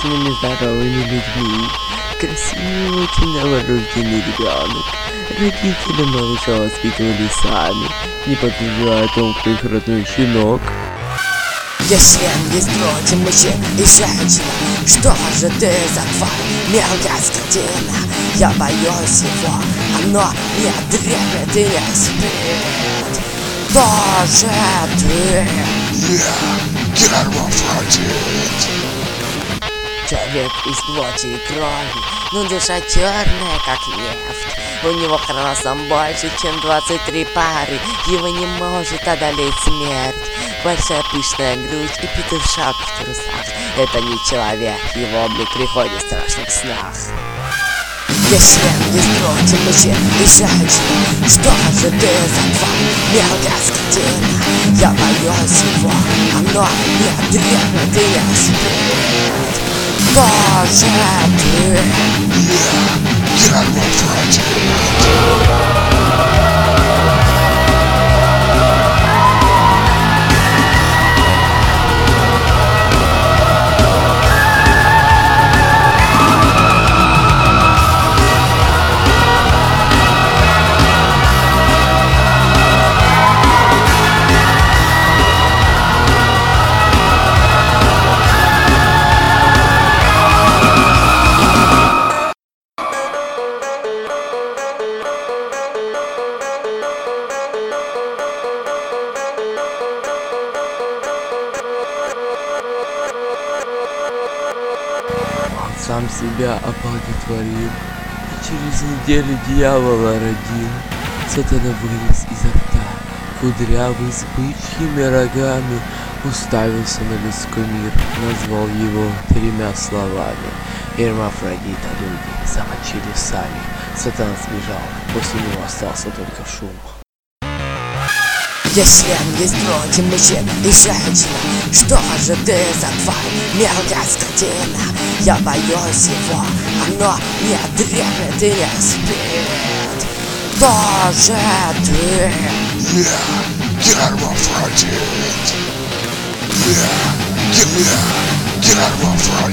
симпатичными здоровыми людьми. Красивый, очень новорожденный ребенок. Родители малыша воспитывали сами, не подозревая о том, кто их родной щенок. Я член, есть против мужчин и женщин. Что же ты за тварь, мелкая скотина? Я боюсь его, оно не дремлет и не спит. Кто же ты? Я гермафродит. Человек из плоти и крови, но душа черная, как нефть. У него красом больше, чем 23 пары. Его не может одолеть смерть. Большая пышная грудь и петушок в трусах. Это не человек, его облик приходит в страшных снах. Я член, есть против мужчин и женщин. Что же ты за тварь, мелкая скотина? Я боюсь его, оно не дремлет и не спит. Кто же ты? Я гермафродит. Сам себя оплодотворил, и через неделю дьявола родил. Сатана вылез изо рта, кудрявый, с бычьими рогами, уставился на людской мир, назвал его 3 словами. Гермафродита люди замочили сами. Сатана сбежал, после него остался только шум. Я член, есть против мужчин и женщин. Что же ты за тварь, мелкая скотина? Я боюсь его, оно не дремлет и не спит. Кто же ты? Я гермафродит. Я гермафродит.